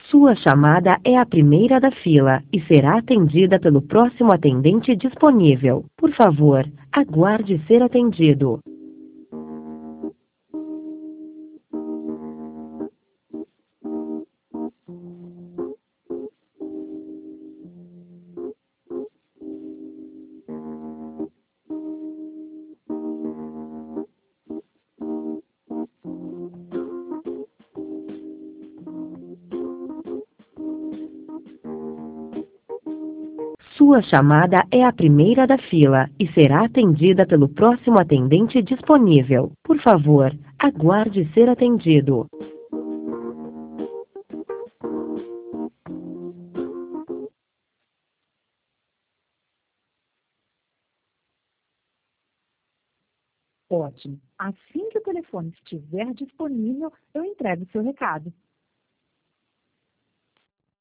Sua chamada é a primeira da fila e será atendida pelo próximo atendente disponível. Por favor, aguarde ser atendido. Sua chamada é a primeira da fila e será atendida pelo próximo atendente disponível. Por favor, aguarde ser atendido. Ótimo. Assim que o telefone estiver disponível, eu entrego o seu recado.